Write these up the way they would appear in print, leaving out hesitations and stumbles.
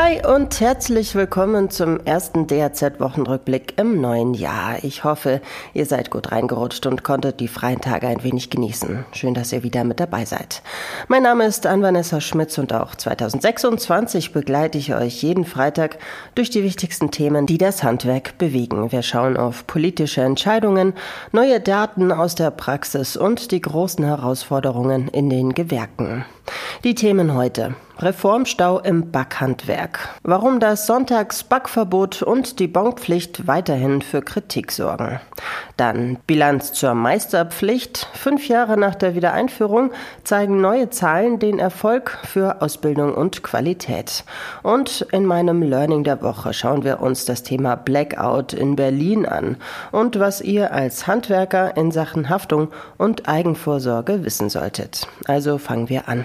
Hi und herzlich willkommen zum ersten DAZ-Wochenrückblick im neuen Jahr. Ich hoffe, ihr seid gut reingerutscht und konntet die freien Tage ein wenig genießen. Schön, dass ihr wieder mit dabei seid. Mein Name ist Ann-Vanessa Schmitz und auch 2026 begleite ich euch jeden Freitag durch die wichtigsten Themen, die das Handwerk bewegen. Wir schauen auf politische Entscheidungen, neue Daten aus der Praxis und die großen Herausforderungen in den Gewerken. Die Themen heute: Reformstau im Backhandwerk, warum das Sonntagsbackverbot und die Bonpflicht weiterhin für Kritik sorgen. Dann Bilanz zur Meisterpflicht. 5 Jahre nach der Wiedereinführung zeigen neue Zahlen den Erfolg für Ausbildung und Qualität. Und in meinem Learning der Woche schauen wir uns das Thema Blackout in Berlin an und was ihr als Handwerker in Sachen Haftung und Eigenvorsorge wissen solltet. Also fangen wir an.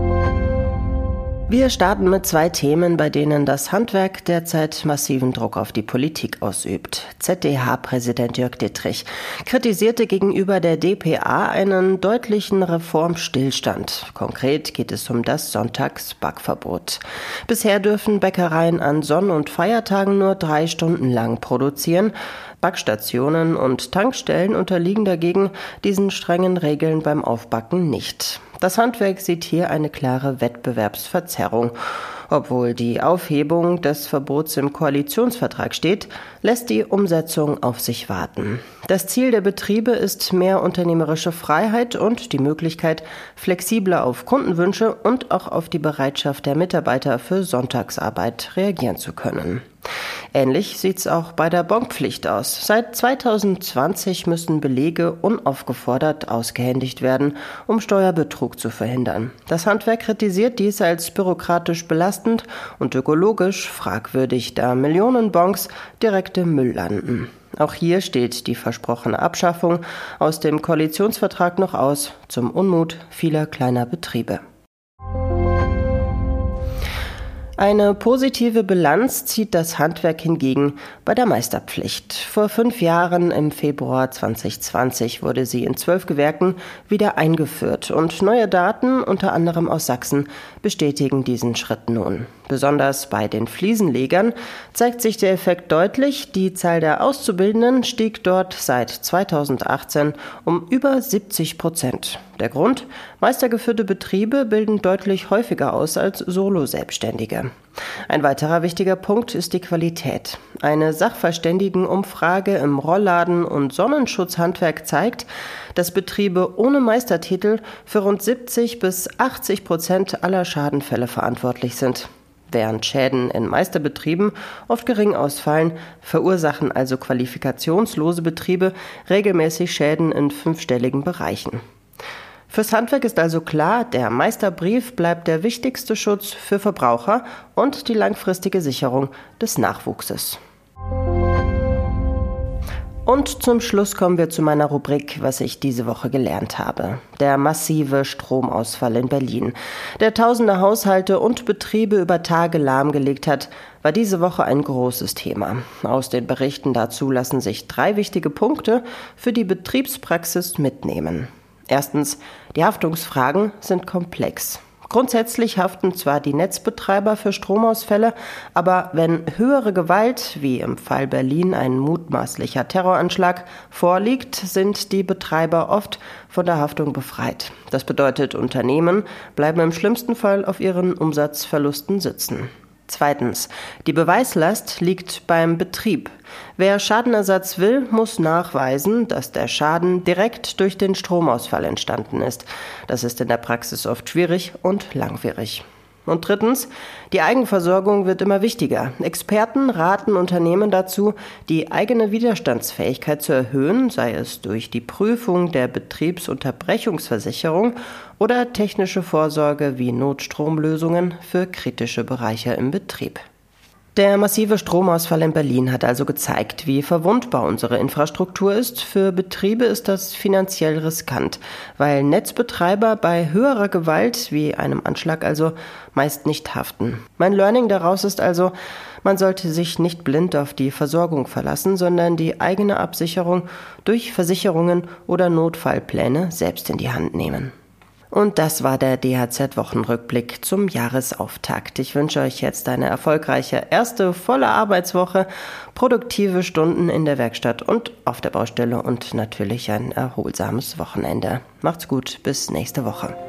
Wir starten mit 2 Themen, bei denen das Handwerk derzeit massiven Druck auf die Politik ausübt. ZDH-Präsident Jörg Dittrich kritisierte gegenüber der dpa einen deutlichen Reformstillstand. Konkret geht es um das Sonntagsbackverbot. Bisher dürfen Bäckereien an Sonn- und Feiertagen nur 3 Stunden lang produzieren. Backstationen und Tankstellen unterliegen dagegen diesen strengen Regeln beim Aufbacken nicht. Das Handwerk sieht hier eine klare Wettbewerbsverzerrung. Obwohl die Aufhebung des Verbots im Koalitionsvertrag steht, lässt die Umsetzung auf sich warten. Das Ziel der Betriebe ist mehr unternehmerische Freiheit und die Möglichkeit, flexibler auf Kundenwünsche und auch auf die Bereitschaft der Mitarbeiter für Sonntagsarbeit reagieren zu können. Ähnlich sieht's auch bei der Bonpflicht aus. Seit 2020 müssen Belege unaufgefordert ausgehändigt werden, um Steuerbetrug zu verhindern. Das Handwerk kritisiert dies als bürokratisch belastend und ökologisch fragwürdig, da Millionen Bons direkt im Müll landen. Auch hier steht die versprochene Abschaffung aus dem Koalitionsvertrag noch aus, zum Unmut vieler kleiner Betriebe. Eine positive Bilanz zieht das Handwerk hingegen bei der Meisterpflicht. Vor 5 Jahren, im Februar 2020, wurde sie in 12 Gewerken wieder eingeführt und neue Daten, unter anderem aus Sachsen, bestätigen diesen Schritt nun. Besonders bei den Fliesenlegern zeigt sich der Effekt deutlich. Die Zahl der Auszubildenden stieg dort seit 2018 um über 70%. Der Grund? Meistergeführte Betriebe bilden deutlich häufiger aus als Solo-Selbstständige. Ein weiterer wichtiger Punkt ist die Qualität. Eine Sachverständigenumfrage im Rollladen- und Sonnenschutzhandwerk zeigt, dass Betriebe ohne Meistertitel für rund 70-80% aller Schadenfälle verantwortlich sind. Während Schäden in Meisterbetrieben oft gering ausfallen, verursachen also qualifikationslose Betriebe regelmäßig Schäden in 5-stelligen Bereichen. Fürs Handwerk ist also klar, der Meisterbrief bleibt der wichtigste Schutz für Verbraucher und die langfristige Sicherung des Nachwuchses. Und zum Schluss kommen wir zu meiner Rubrik, was ich diese Woche gelernt habe. Der massive Stromausfall in Berlin, der tausende Haushalte und Betriebe über Tage lahmgelegt hat, war diese Woche ein großes Thema. Aus den Berichten dazu lassen sich 3 wichtige Punkte für die Betriebspraxis mitnehmen. Erstens, die Haftungsfragen sind komplex. Grundsätzlich haften zwar die Netzbetreiber für Stromausfälle, aber wenn höhere Gewalt, wie im Fall Berlin ein mutmaßlicher Terroranschlag, vorliegt, sind die Betreiber oft von der Haftung befreit. Das bedeutet, Unternehmen bleiben im schlimmsten Fall auf ihren Umsatzverlusten sitzen. Zweitens, die Beweislast liegt beim Betrieb. Wer Schadenersatz will, muss nachweisen, dass der Schaden direkt durch den Stromausfall entstanden ist. Das ist in der Praxis oft schwierig und langwierig. Und drittens, die Eigenversorgung wird immer wichtiger. Experten raten Unternehmen dazu, die eigene Widerstandsfähigkeit zu erhöhen, sei es durch die Prüfung der Betriebsunterbrechungsversicherung oder technische Vorsorge wie Notstromlösungen für kritische Bereiche im Betrieb. Der massive Stromausfall in Berlin hat also gezeigt, wie verwundbar unsere Infrastruktur ist. Für Betriebe ist das finanziell riskant, weil Netzbetreiber bei höherer Gewalt, wie einem Anschlag also, meist nicht haften. Mein Learning daraus ist also, man sollte sich nicht blind auf die Versorgung verlassen, sondern die eigene Absicherung durch Versicherungen oder Notfallpläne selbst in die Hand nehmen. Und das war der DHZ-Wochenrückblick zum Jahresauftakt. Ich wünsche euch jetzt eine erfolgreiche erste volle Arbeitswoche, produktive Stunden in der Werkstatt und auf der Baustelle und natürlich ein erholsames Wochenende. Macht's gut, bis nächste Woche.